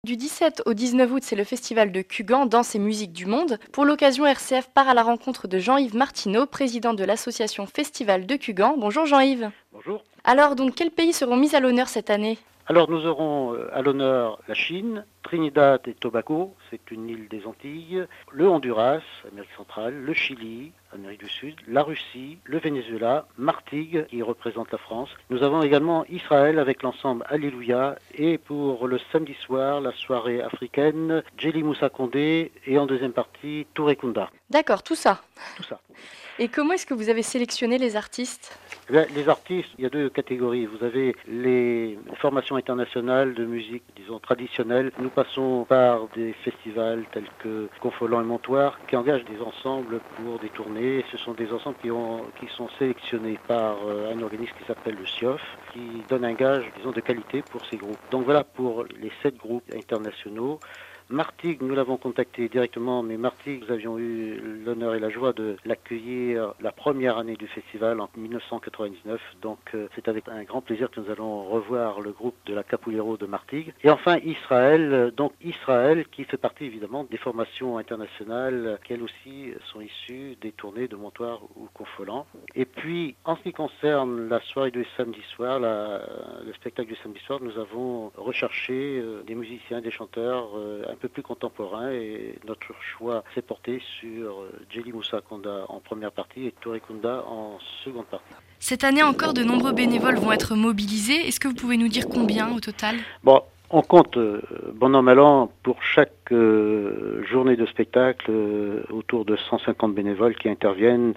Du 17 au 19 août, c'est le festival de Cugan, Danse et musique du monde. Pour l'occasion, RCF part à la rencontre de Jean-Yves Martineau, président de l'association Festival de Cugan. Bonjour Jean-Yves. Bonjour. Alors, donc, quels pays seront mis à l'honneur cette année? Alors nous aurons à l'honneur la Chine, Trinidad et Tobago, c'est une île des Antilles, le Honduras, Amérique centrale, le Chili, Amérique du Sud, la Russie, le Venezuela, Martigues qui représente la France. Nous avons également Israël avec l'ensemble Alléluia et pour le samedi soir, la soirée africaine, Djeli Moussa Condé et en deuxième partie Touré Kunda. D'accord, tout ça. Tout ça. Et comment est-ce que vous avez sélectionné les artistes? Les artistes, il y a deux catégories. Vous avez les formations internationales de musique, disons, traditionnelle. Nous passons par des festivals tels que Confolens et Montoire qui engagent des ensembles pour des tournées. Ce sont des ensembles qui sont sélectionnés par un organisme qui s'appelle le SIOF, qui donne un gage, disons, de qualité pour ces groupes. Donc voilà pour les 7 groupes internationaux. Martigues, nous l'avons contacté directement, mais Martigues, nous avions eu l'honneur et la joie de l'accueillir la première année du festival en 1999. Donc c'est avec un grand plaisir que nous allons revoir le groupe de la Capoeiro de Martigues. Et enfin Israël, donc Israël qui fait partie évidemment des formations internationales qui elles aussi sont issues des tournées de Montoire ou Confolens. Et puis en ce qui concerne la soirée du samedi soir, le spectacle du samedi soir, nous avons recherché des musiciens, des chanteurs un peu plus contemporain et notre choix s'est porté sur Djeli Moussa Konda en première partie et Touré Kunda en seconde partie. Cette année encore, de nombreux bénévoles vont être mobilisés. Est-ce que vous pouvez nous dire combien au total? Bon, on compte, bon an mal an, pour chaque journée de spectacle, autour de 150 bénévoles qui interviennent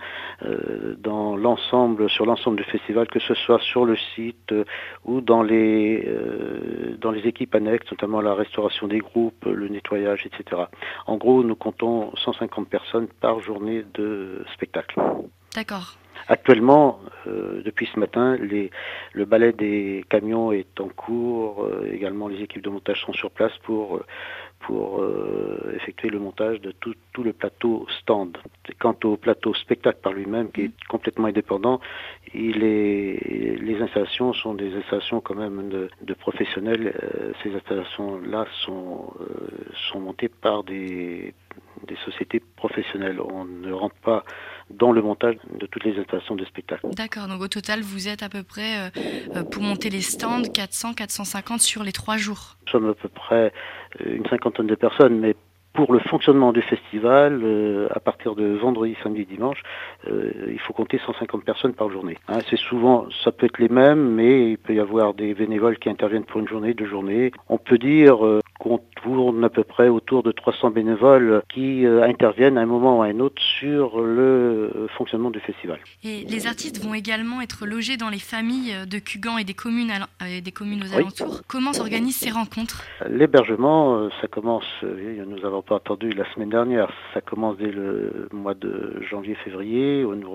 sur l'ensemble du festival, que ce soit sur le site ou dans les équipes annexes, notamment la restauration des groupes, le nettoyage, etc. En gros, nous comptons 150 personnes par journée de spectacle. D'accord. Actuellement, depuis ce matin, le balai des camions est en cours. Également, les équipes de montage sont sur place pour effectuer le montage de tout le plateau stand. Quant au plateau spectacle par lui-même, qui est complètement indépendant, les installations sont des installations quand même de professionnels. Ces installations-là sont montées par des sociétés professionnelles. On ne rentre pas dans le montage de toutes les installations de spectacle. D'accord, donc au total, vous êtes à peu près, pour monter les stands, 400-450 sur les 3 jours. Nous sommes à peu près une cinquantaine de personnes, mais pour le fonctionnement du festival, à partir de vendredi, samedi, dimanche, il faut compter 150 personnes par journée. C'est souvent, ça peut être les mêmes, mais il peut y avoir des bénévoles qui interviennent pour une journée, 2 journées. On peut dire qu'on tourne à peu près autour de 300 bénévoles qui interviennent à un moment ou à un autre sur le fonctionnement du festival. Et les artistes vont également être logés dans les familles de Cugan et des communes aux alentours. Comment s'organisent ces rencontres? L'hébergement, ça commence, nous n'avons pas attendu la semaine dernière, ça commence dès le mois de janvier-février, où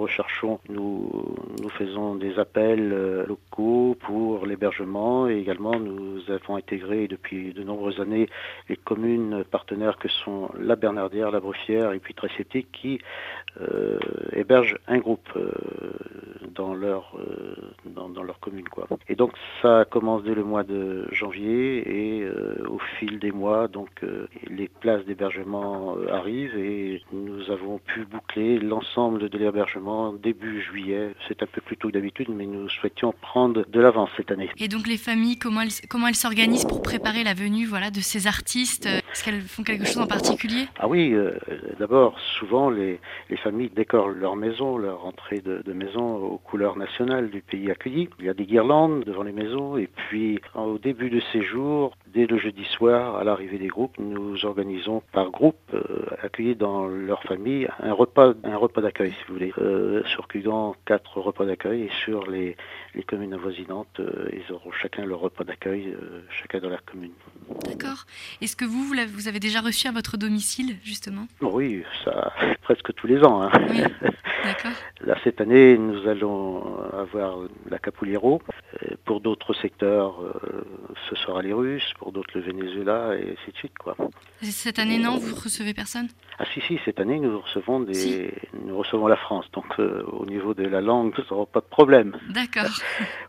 nous faisons des appels locaux pour l'hébergement et également nous avons intégré depuis de nombreuses années les communes partenaires que sont la Bernardière, la Bruffière et puis Treséptic qui hébergent un groupe dans leur commune, quoi. Et donc ça commence dès le mois de janvier et au fil des mois, donc les places d'hébergement arrivent et nous avons pu boucler l'ensemble de l'hébergement début juillet. C'est un peu plus tôt que d'habitude, mais nous souhaitions prendre de l'avance cette année. Et donc les familles, comment elles s'organisent pour préparer la venue, de ces artistes? Est-ce qu'elles font quelque chose en particulier? Ah oui, d'abord, souvent les familles décorent leur maison, leur entrée de maison aux couleurs nationales du pays accueilli. Il y a des guirlandes devant les maisons et puis au début de séjour, dès le jeudi soir, à l'arrivée des groupes, nous organisons par groupe, accueillis dans leur famille, un repas d'accueil, si vous voulez. Sur Cugan, 4 repas d'accueil et sur les communes avoisinantes, ils auront chacun leur repas d'accueil, chacun dans leur commune. D'accord. Est-ce que vous avez déjà reçu à votre domicile, justement? Oui, ça presque tous les ans. Oui, d'accord. Là, cette année, nous allons avoir la Capoeiro. Pour d'autres secteurs, ce sera les Russes, pour d'autres le Venezuela, et ainsi de suite, quoi. Cette année, non, vous recevez personne? Ah si, cette année, nous recevons la France. Donc, au niveau de la langue, nous n'aurons pas de problème. D'accord.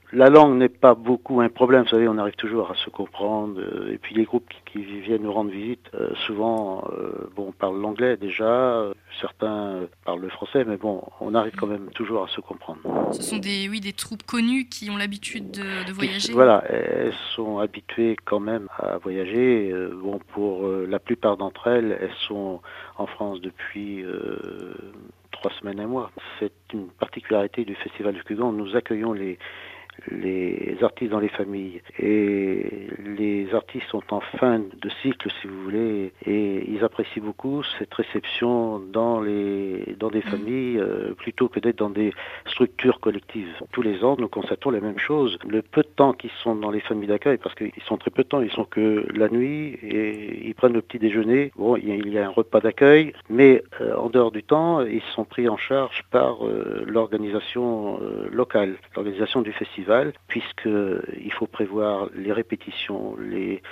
La langue n'est pas beaucoup un problème, vous savez, on arrive toujours à se comprendre. Et puis les groupes qui viennent nous rendre visite, souvent, parlent l'anglais déjà, certains parlent le français, mais bon, on arrive quand même toujours à se comprendre. Ce sont des troupes connues qui ont l'habitude de voyager. Voilà, elles sont habituées quand même à voyager. Pour la plupart d'entre elles, elles sont en France depuis 3 semaines, un mois. C'est une particularité du Festival du Cugan. Nous accueillons les artistes dans les familles, et les artistes sont en fin de cycle, si vous voulez, et ils apprécient beaucoup cette réception dans des familles plutôt que d'être dans des structures collectives. Tous les ans, nous constatons les mêmes choses. Le peu de temps qu'ils sont dans les familles d'accueil, parce qu'ils sont très peu de temps, ils sont que la nuit et ils prennent le petit déjeuner. Bon, il y a un repas d'accueil, mais en dehors du temps, ils sont pris en charge par l'organisation locale, l'organisation du festival, puisqu'il faut prévoir les répétitions, les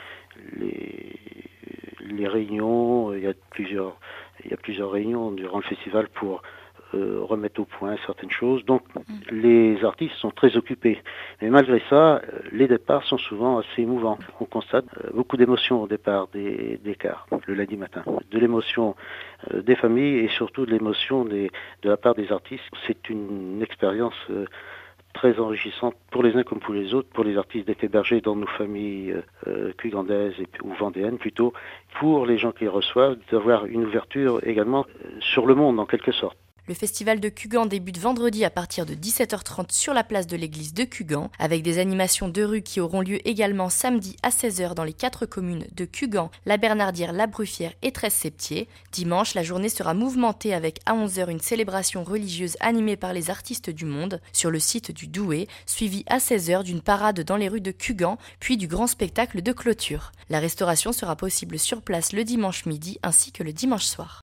réunions. Il y a plusieurs réunions durant le festival pour remettre au point certaines choses. Donc les artistes sont très occupés. Mais malgré ça, les départs sont souvent assez émouvants. On constate beaucoup d'émotions au départ des cars, le lundi matin. De l'émotion des familles et surtout de l'émotion de la part des artistes. C'est une expérience très enrichissante pour les uns comme pour les autres, pour les artistes d'être hébergés dans nos familles cugandaises ou vendéennes plutôt, pour les gens qui les reçoivent, d'avoir une ouverture également sur le monde en quelque sorte. Le festival de Cugan débute vendredi à partir de 17h30 sur la place de l'église de Cugan, avec des animations de rue qui auront lieu également samedi à 16h dans les 4 communes de Cugan, La Bernardière, La Bruffière et 13-Septier. Dimanche, la journée sera mouvementée avec à 11h une célébration religieuse animée par les artistes du monde sur le site du Douai, suivie à 16h d'une parade dans les rues de Cugan, puis du grand spectacle de clôture. La restauration sera possible sur place le dimanche midi ainsi que le dimanche soir.